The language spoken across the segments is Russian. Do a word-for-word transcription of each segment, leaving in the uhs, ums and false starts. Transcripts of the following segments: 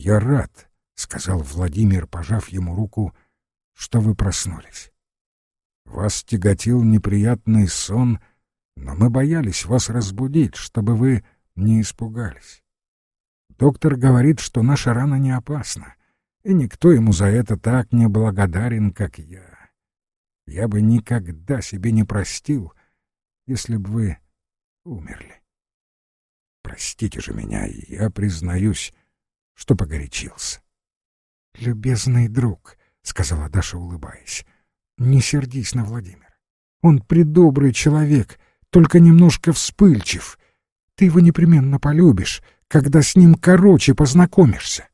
«Я рад», — сказал Владимир, пожав ему руку, — «что вы проснулись. Вас тяготил неприятный сон, но мы боялись вас разбудить, чтобы вы не испугались. Доктор говорит, что наша рана не опасна, и никто ему за это так не благодарен, как я. Я бы никогда себе не простил, если бы вы умерли. Простите же меня, я признаюсь, что погорячился». «Любезный друг», — сказала Даша, улыбаясь, — «не сердись на Владимира. Он предобрый человек, только немножко вспыльчив. Ты его непременно полюбишь, когда с ним короче познакомишься».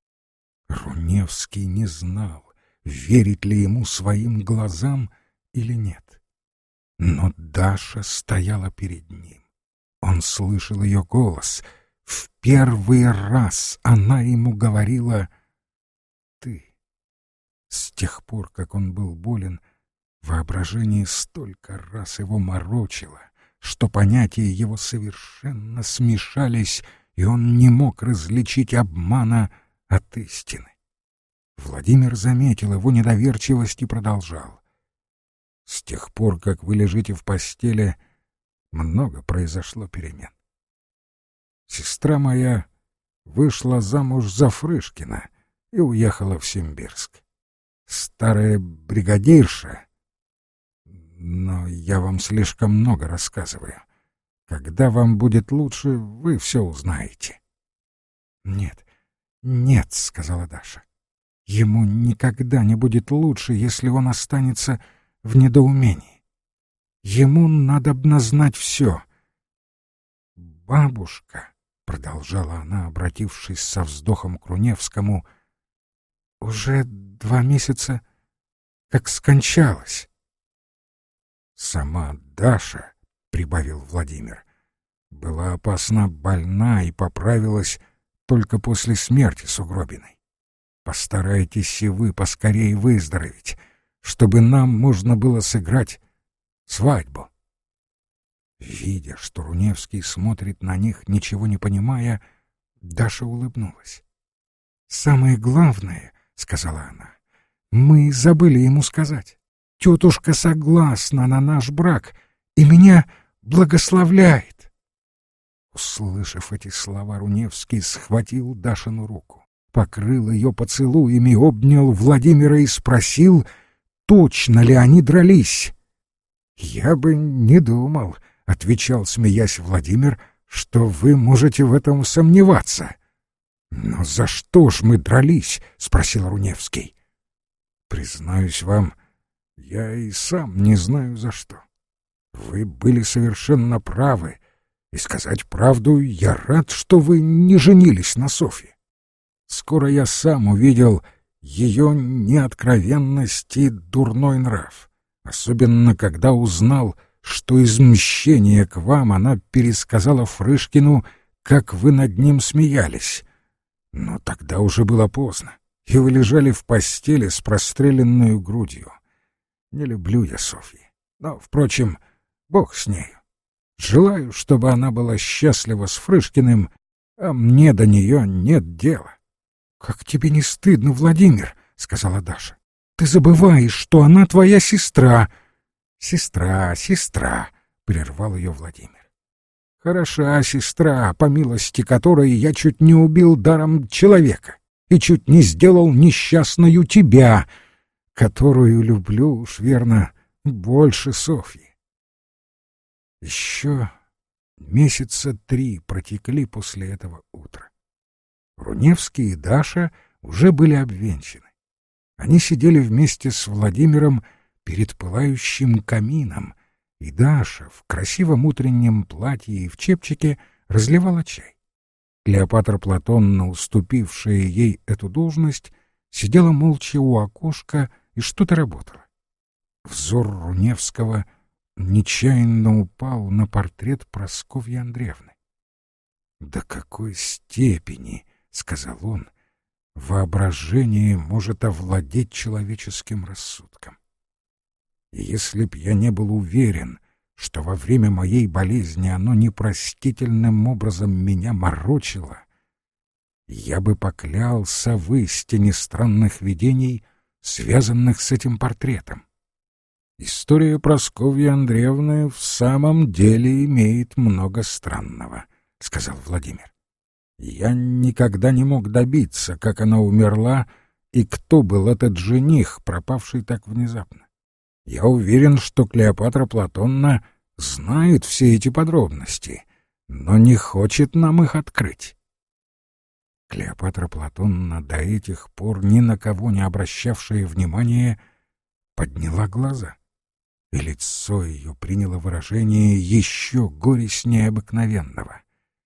Руневский не знал, верить ли ему своим глазам или нет. Но Даша стояла перед ним. Он слышал ее голос. В первый раз она ему говорила «ты». С тех пор, как он был болен, воображение столько раз его морочило, что понятия его совершенно смешались, и он не мог различить обмана от истины. Владимир заметил его недоверчивость и продолжал. «С тех пор, как вы лежите в постели, много произошло перемен. Сестра моя вышла замуж за Фрышкина и уехала в Симбирск. Старая бригадирша... Но я вам слишком много рассказываю. Когда вам будет лучше, вы все узнаете». «Нет, нет», — сказала Даша. «Ему никогда не будет лучше, если он останется в недоумении. Ему надобно знать все». «Бабушка», — продолжала она, обратившись со вздохом к Руневскому, — «уже два месяца как скончалась». «Сама Даша», — прибавил Владимир, — «была опасно больна и поправилась только после смерти Сугробиной. Постарайтесь и вы поскорее выздороветь, чтобы нам можно было сыграть свадьбу». Видя, что Руневский смотрит на них, ничего не понимая, Даша улыбнулась. «Самое главное, — сказала она, — мы забыли ему сказать. Тетушка согласна на наш брак и меня благословляет». Услышав эти слова, Руневский схватил Дашину руку, покрыл ее поцелуями, обнял Владимира и спросил, точно ли они дрались. «Я бы не думал, — отвечал, смеясь, Владимир, — что вы можете в этом сомневаться». «Но за что ж мы дрались?» — спросил Руневский. «Признаюсь вам, я и сам не знаю за что. Вы были совершенно правы, и, сказать правду, я рад, что вы не женились на Софье. Скоро я сам увидел ее неоткровенность и дурной нрав, особенно когда узнал, что из мщения к вам она пересказала Фрышкину, как вы над ним смеялись. Но тогда уже было поздно, и вы лежали в постели с простреленной грудью. Не люблю я Софьи, но, впрочем, бог с нею. Желаю, чтобы она была счастлива с Фрышкиным, а мне до нее нет дела». «Как тебе не стыдно, Владимир?» — сказала Даша. «Ты забываешь, что она твоя сестра». «Сестра, сестра», — прервал ее Владимир. «Хороша сестра, по милости которой я чуть не убил даром человека и чуть не сделал несчастную тебя, которую люблю уж, верно, больше Софьи». Еще месяца три протекли после этого утра. Руневский и Даша уже были обвенчаны. Они сидели вместе с Владимиром перед пылающим камином, и Даша в красивом утреннем платье и в чепчике разливала чай. Клеопатра Платонна, уступившая ей эту должность, сидела молча у окошка и что-то работала. Взор Руневского нечаянно упал на портрет Прасковьи Андреевны. «До какой степени, — сказал он, — воображение может овладеть человеческим рассудком. И если б я не был уверен, что во время моей болезни оно непростительным образом меня морочило, я бы поклялся в истине странных видений, связанных с этим портретом. История Прасковьи Андреевны в самом деле имеет много странного, — сказал Владимир. Я никогда не мог добиться, как она умерла и кто был этот жених, пропавший так внезапно. Я уверен, что Клеопатра Платонна знает все эти подробности, но не хочет нам их открыть. Клеопатра Платонна, до этих пор ни на кого не обращавшая внимания, подняла глаза, и лицо ее приняло выражение еще горестнее обыкновенного.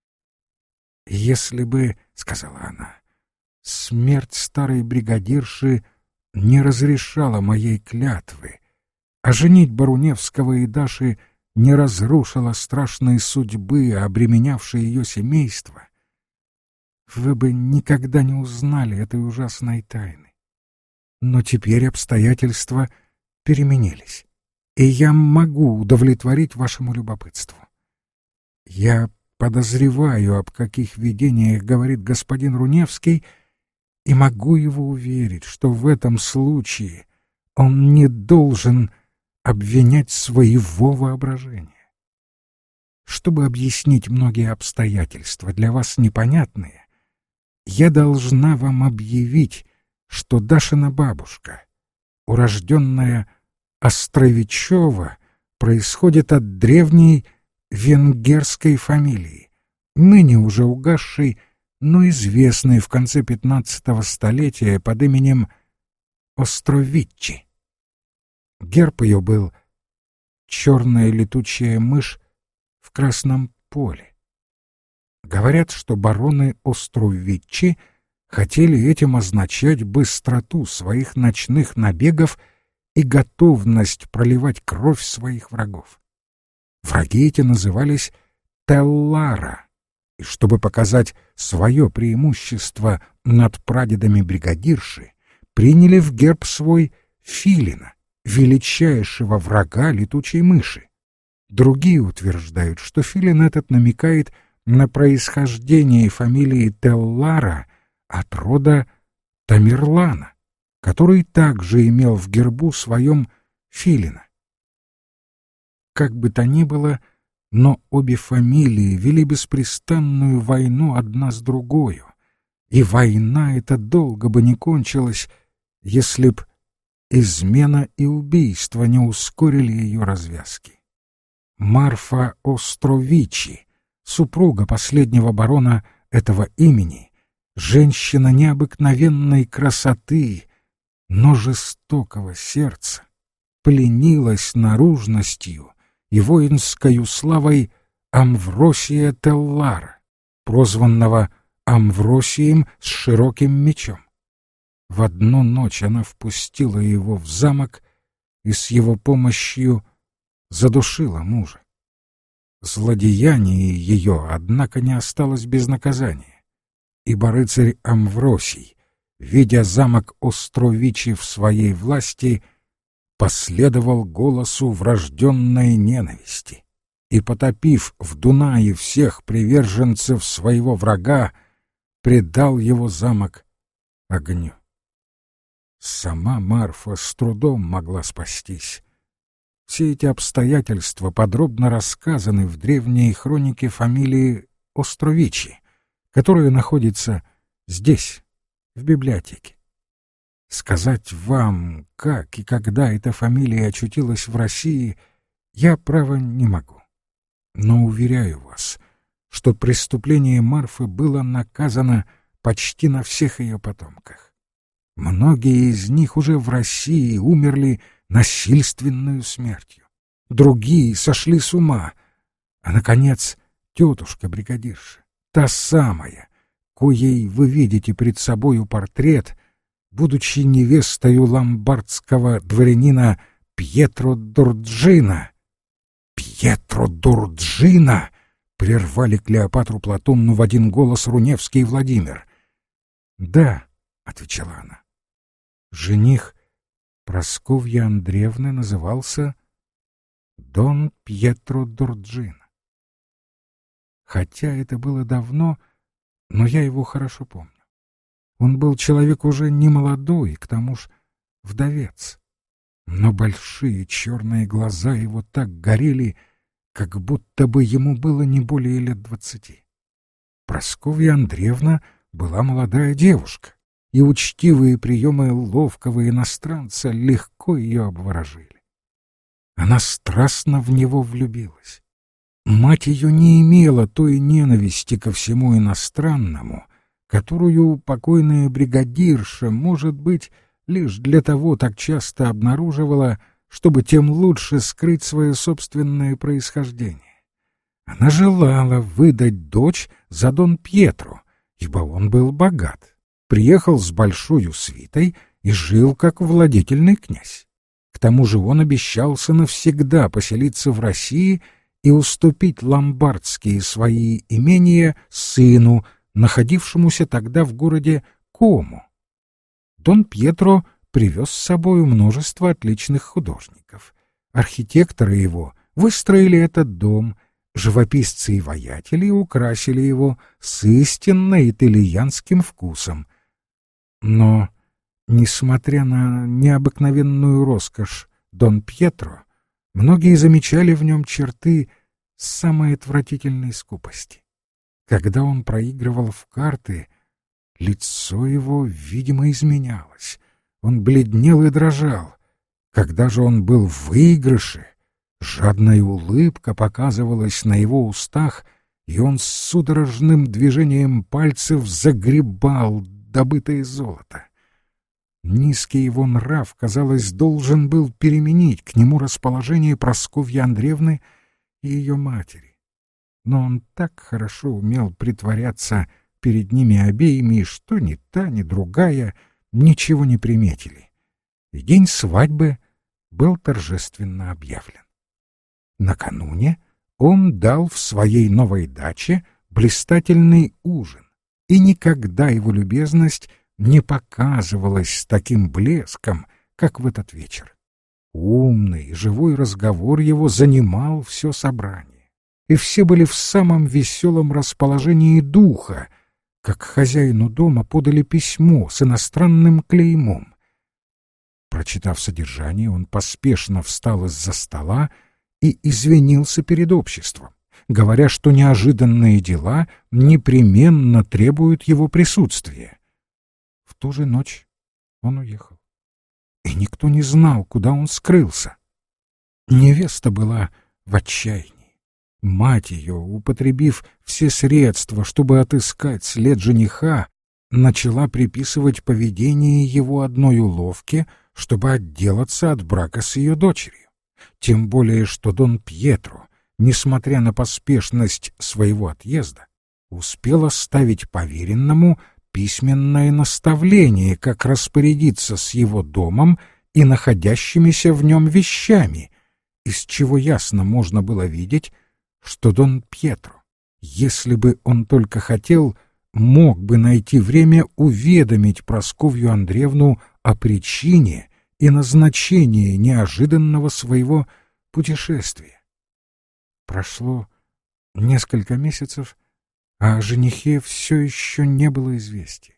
«Если бы, — сказала она, — смерть старой бригадирши не разрешала моей клятвы, а женитьба Руневского и Даши не разрушила страшные судьбы, обременявшие ее семейство, вы бы никогда не узнали этой ужасной тайны. Но теперь обстоятельства переменились, и я могу удовлетворить вашему любопытству. Я подозреваю, об каких видениях говорит господин Руневский, и могу его уверить, что в этом случае он не должен обвинять своего воображения. Чтобы объяснить многие обстоятельства, для вас непонятные, я должна вам объявить, что Дашина бабушка, урожденная Островичева, происходит от древней венгерской фамилии, ныне уже угасшей, но известной в конце пятнадцатого столетия под именем Островичи. Герб ее был черная летучая мышь в красном поле. Говорят, что бароны Островичи хотели этим означать быстроту своих ночных набегов и готовность проливать кровь своих врагов. Враги эти назывались Теллара, и чтобы показать свое преимущество над прадедами бригадирши, приняли в герб свой филина, величайшего врага летучей мыши. Другие утверждают, что филин этот намекает на происхождение фамилии Теллара от рода Тамерлана, который также имел в гербу своем филина. Как бы то ни было, но обе фамилии вели беспрестанную войну одна с другою, и война эта долго бы не кончилась, если б измена и убийство не ускорили ее развязки. Марфа Островичи, супруга последнего барона этого имени, женщина необыкновенной красоты, но жестокого сердца, пленилась наружностью и воинскою славой Амвросия Теллара, прозванного Амвросием с широким мечом. В одну ночь она впустила его в замок и с его помощью задушила мужа. Злодеяние ее, однако, не осталось без наказания, ибо рыцарь Амвросий, видя замок Островичи в своей власти, последовал голосу врожденной ненависти и, потопив в Дунае всех приверженцев своего врага, предал его замок огню. Сама Марфа с трудом могла спастись. Все эти обстоятельства подробно рассказаны в древней хронике фамилии Островичи, которая находится здесь, в библиотеке. Сказать вам, как и когда эта фамилия очутилась в России, я, право, не могу. Но уверяю вас, что преступление Марфы было наказано почти на всех ее потомках. Многие из них уже в России умерли насильственную смертью. Другие сошли с ума. А, наконец, тетушка-бригадирша, та самая, коей вы видите пред собою портрет, будучи невестою ломбардского дворянина Пьетро Дурджина. «Пьетро Дурджина!» — прервали Клеопатру Платонну в один голос Руневский и Владимир. «Да», — отвечала она, — «жених Прасковьи Андреевны назывался Дон Пьетро Дурджина. Хотя это было давно, но я его хорошо помню. Он был человек уже не молодой, к тому ж вдовец. Но большие черные глаза его так горели, как будто бы ему было не более лет двадцати. Прасковья Андреевна была молодая девушка, и учтивые приемы ловкого иностранца легко ее обворожили. Она страстно в него влюбилась. Мать ее не имела той ненависти ко всему иностранному, которую покойная бригадирша, может быть, лишь для того так часто обнаруживала, чтобы тем лучше скрыть свое собственное происхождение. Она желала выдать дочь за Дон Пьетро, ибо он был богат, приехал с большой свитой и жил как владетельный князь. К тому же он обещался навсегда поселиться в России и уступить ломбардские свои имения сыну, находившемуся тогда в городе Кому. Дон Пьетро привез с собой множество отличных художников. Архитекторы его выстроили этот дом, живописцы и воятели украсили его с истинно итальянским вкусом. Но, несмотря на необыкновенную роскошь Дон Пьетро, многие замечали в нем черты самой отвратительной скупости. Когда он проигрывал в карты, лицо его, видимо, изменялось. Он бледнел и дрожал. Когда же он был в выигрыше, жадная улыбка показывалась на его устах, и он с судорожным движением пальцев загребал добытое золото. Низкий его нрав, казалось, должен был переменить к нему расположение Прасковьи Андреевны и ее матери. Но он так хорошо умел притворяться перед ними обеими, что ни та, ни другая ничего не приметили. И день свадьбы был торжественно объявлен. Накануне он дал в своей новой даче блистательный ужин, и никогда его любезность не показывалась с таким блеском, как в этот вечер. Умный, живой разговор его занимал все собрание, и все были в самом веселом расположении духа, как хозяину дома подали письмо с иностранным клеймом. Прочитав содержание, он поспешно встал из-за стола и извинился перед обществом, говоря, что неожиданные дела непременно требуют его присутствия. В ту же ночь он уехал, и никто не знал, куда он скрылся. Невеста была в отчаянии. Мать ее, употребив все средства, чтобы отыскать след жениха, начала приписывать поведение его одной уловке, чтобы отделаться от брака с ее дочерью. Тем более, что Дон Пьетро, несмотря на поспешность своего отъезда, успел оставить поверенному письменное наставление, как распорядиться с его домом и находящимися в нем вещами, из чего ясно можно было видеть, что Дон Пьетро, если бы он только хотел, мог бы найти время уведомить Прасковью Андреевну о причине и назначении неожиданного своего путешествия. Прошло несколько месяцев, а о женихе все еще не было известия.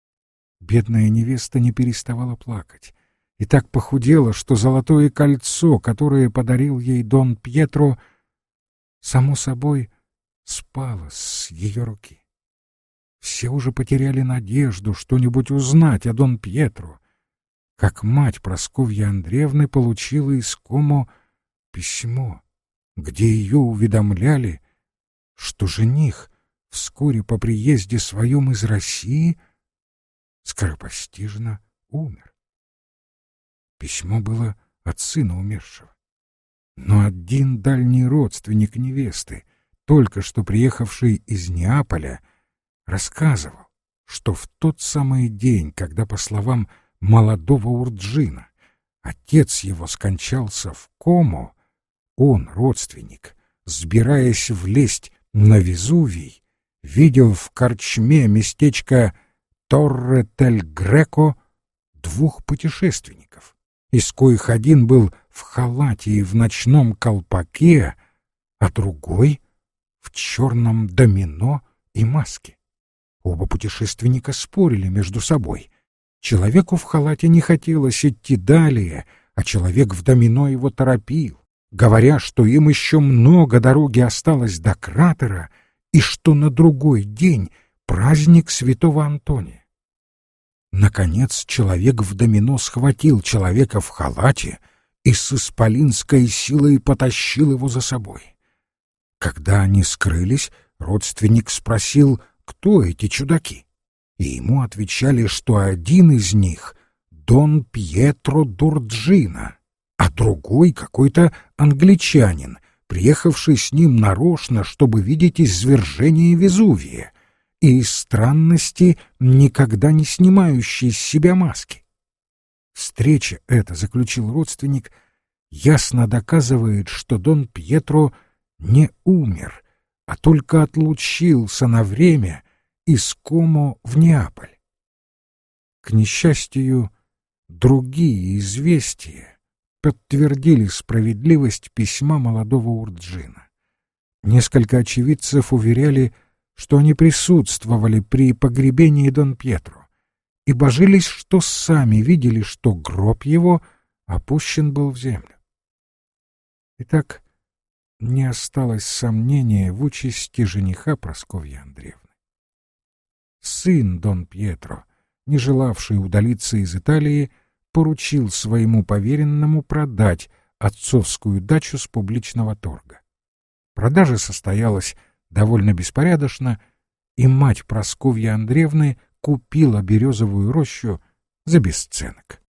Бедная невеста не переставала плакать и так похудела, что золотое кольцо, которое подарил ей Дон Пьетро, само собой спало с ее руки. Все уже потеряли надежду что-нибудь узнать о Дон Пьетро, как мать Прасковьи Андреевны получила из Комо письмо, где ее уведомляли, что жених вскоре по приезде своем из России скоропостижно умер. Письмо было от сына умершего. Но один дальний родственник невесты, только что приехавший из Неаполя, рассказывал, что в тот самый день, когда, по словам молодого Урджина, отец его скончался в Комо, он, родственник, сбираясь влезть на Везувий, видел в корчме местечко Торре-тель-Греко двух путешественников, из коих один был в халате и в ночном колпаке, а другой — в черном домино и маске. Оба путешественника спорили между собой. Человеку в халате не хотелось идти далее, а человек в домино его торопил, говоря, что им еще много дороги осталось до кратера и что на другой день праздник святого Антония. Наконец человек в домино схватил человека в халате и с исполинской силой потащил его за собой. Когда они скрылись, родственник спросил, кто эти чудаки, и ему отвечали, что один из них — Дон Пьетро Дурджино, а другой — какой-то англичанин, приехавший с ним нарочно, чтобы видеть извержение Везувия, и из странности никогда не снимающий с себя маски. Встреча эта, заключил родственник, ясно доказывает, что Дон Пьетро не умер, а только отлучился на время из Комо в Неаполь. К несчастью, другие известия подтвердили справедливость письма молодого Урджина. Несколько очевидцев уверяли, что они присутствовали при погребении Дон Пьетро и божились, что сами видели, что гроб его опущен был в землю. Итак, не осталось сомнения в участи жениха Прасковьи Андреевны. Сын Дон Пьетро, не желавший удалиться из Италии, поручил своему поверенному продать отцовскую дачу с публичного торга. Продажа состоялась довольно беспорядочно, и мать Прасковьи Андреевны купила березовую рощу за бесценок.